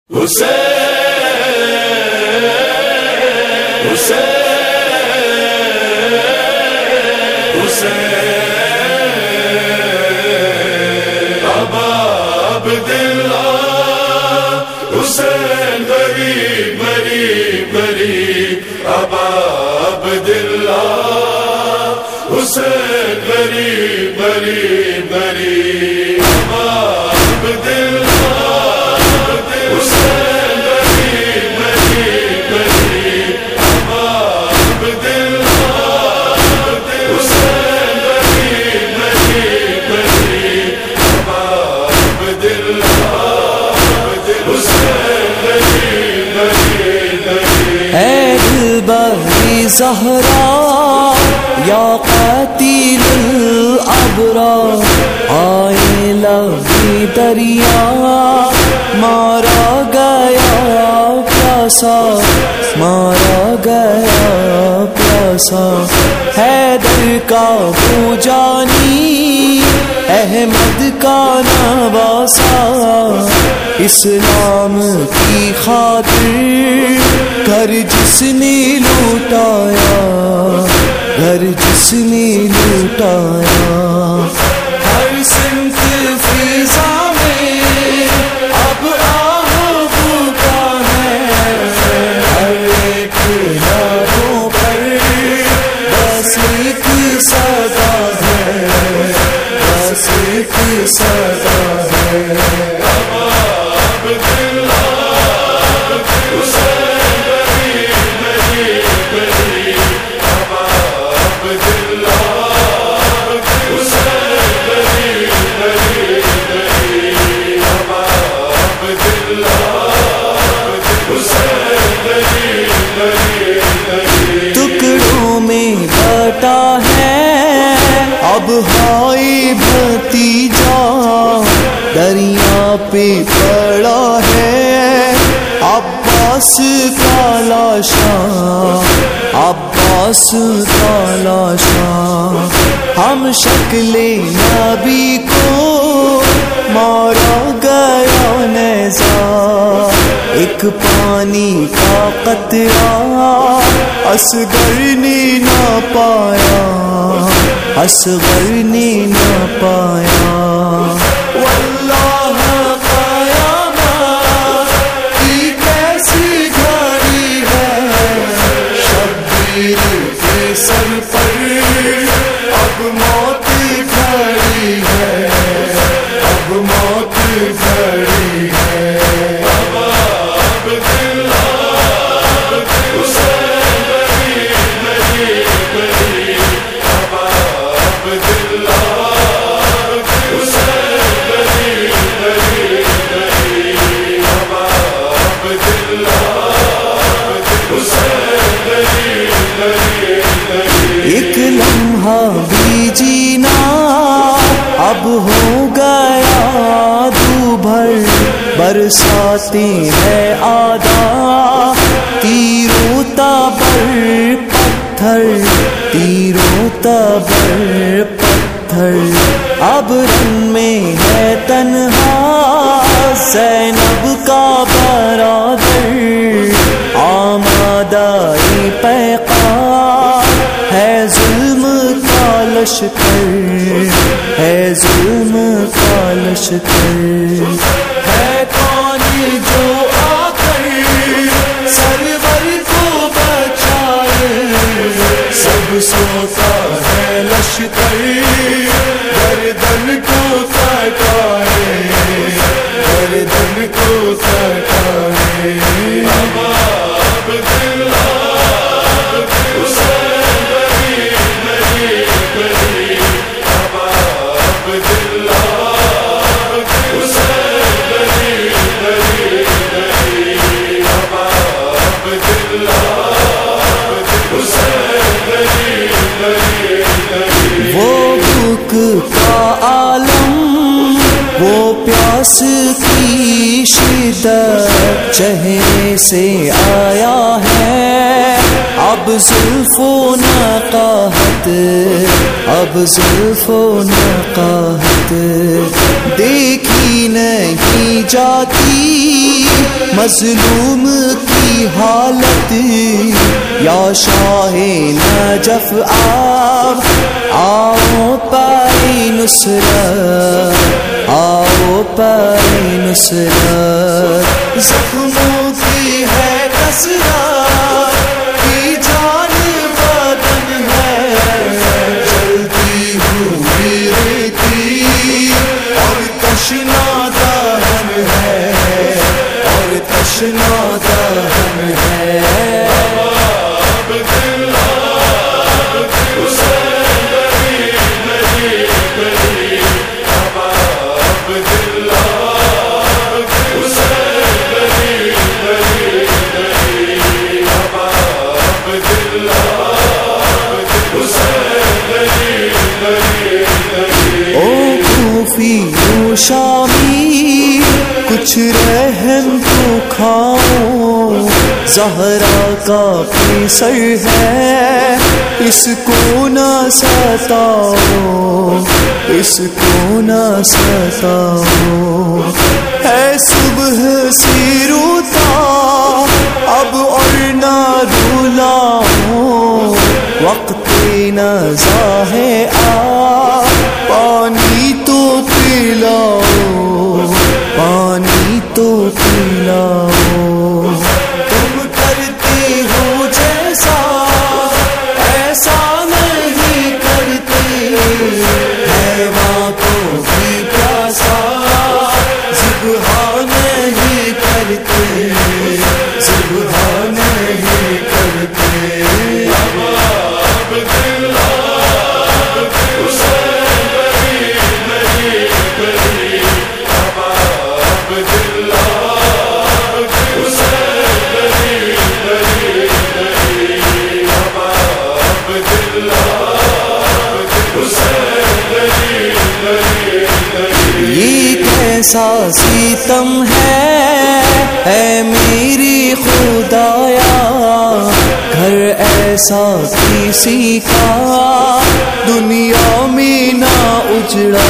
حسین غریب غریب غریب ابا عبداللہ حسین غریب غریب غریب ابا عبداللہ حسین غریب غریب غریب ابا عبداللہ حسین غریب غریب غریب ابا عبداللہ بہی زہرا یا قاتل الابرار آئے لبی دریا مارا گیا پیاسا مارا گیا پیاسا حیدر کا بوجانی احمد کا نواسا اسلام کی خاطر گھر جس نے لوٹایا گھر جس نے لوٹایا ہر سمت فضا میں اب آہ بھوکا ہے ہر ایک لبوں پر بس ایک صدا ہے بس ایک صدا ہے ٹکڑوں میں بٹا ہے اب ہائی بھتیجا دریا پہ پڑا ہے عباس کا لاشا عباس کا لاشا ہم شکل نبی کو مارا گیا نیزا ایک پانی کا قطرہ اصغر نے نہ پایا اصغر نے نہ پایا واللہ قیامت کی کیسی گھڑی ہے شبیر کے سر پر اب موت کھڑی ہے اب موت کھڑی ہے ایک لمحہ بھی جینا اب ہو گیا دوبھر برساتے ہیں آدھا تیروں تابر پتھر تیروں تابر پتھر اب رن میں ہے تنہا زینب کا برادر آمادہ پیغام ہے ظلم کا لشکر ہے ظلم کا لشکر ہے کون جو آ کر سرور کو بچائے سب سوتا ہے لشکر گردن کو کٹائے گردن کو کٹائے کا عالم وہ پیاس کی شدت چہرے سے آیا ہے اب زلف و نقاہت، اب زلف و نقاہت دیکھی نہیں جاتی مظلوم کی حالت، یا شاہ نجف آپ آؤ پائے نصرت، آؤ پائے نصرت، زخموں کی ہے کثرت کی جان بدن ہے، جلتی ہوئی ریتی اور تشنا دہن ہے، اور تشنا دہن ہے۔ شامی کچھ رحم تو کھاؤ، زہرا کا قیصر ہے اس کو نہ ستاؤ، اس کو نہ ستاؤ، ہے صبح سی روتا اب اور نہ رولاؤ، وقت نزا ہے آ پانی تو پلاؤ، پانی تو پلاؤ، تم کرتے ہو جیسا ایسا نہیں کرتے، حیواں کو بھی پیاسا ذبح نہیں کرتے، ذبح نہیں کرتے۔ کیسا ستم ہے میری خدایا، گھر ایسا کسی کا دنیا میں نہ اجڑا،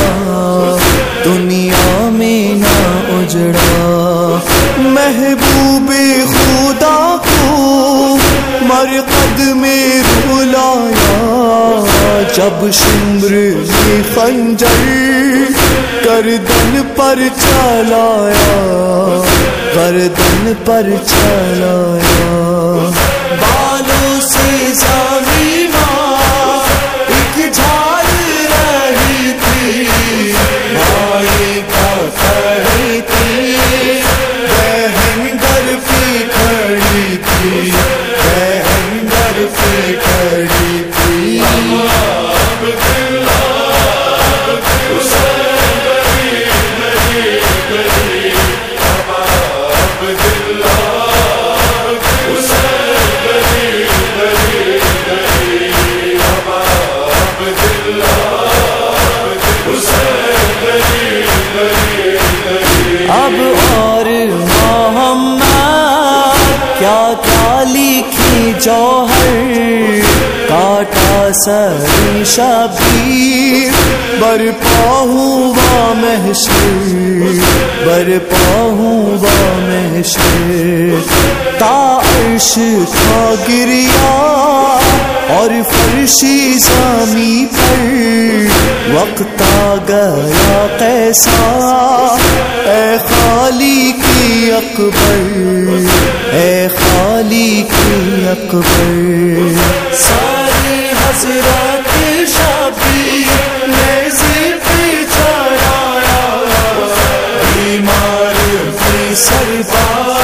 دنیا میں نہ اجڑا، محبوب خدا کو مرقد میں رلایا، جب شمر نے خنجر گردن پر چلایا، گردن پر چلایا، بالوں سے زمین ایک جھاڑ رہی تھی، آئے کا کھڑی تھی، بہن گھر پہ کھڑی تھی، بہن گھر پہ کھڑی تھی۔ اب اور محمد کیا کیا لکھی جوہر، کاٹا سر شبیر برپا ہوا محشر، برپا ہوا محشر، تا عرش تھا گریا اور فرشی زمیں پر، وقت آ گیا کیسا اے خالی کی اکبر، اے خالی کی اکبر، ساری حضرات شبیر نیزے پہ چڑھایا، بیمار بھی سربار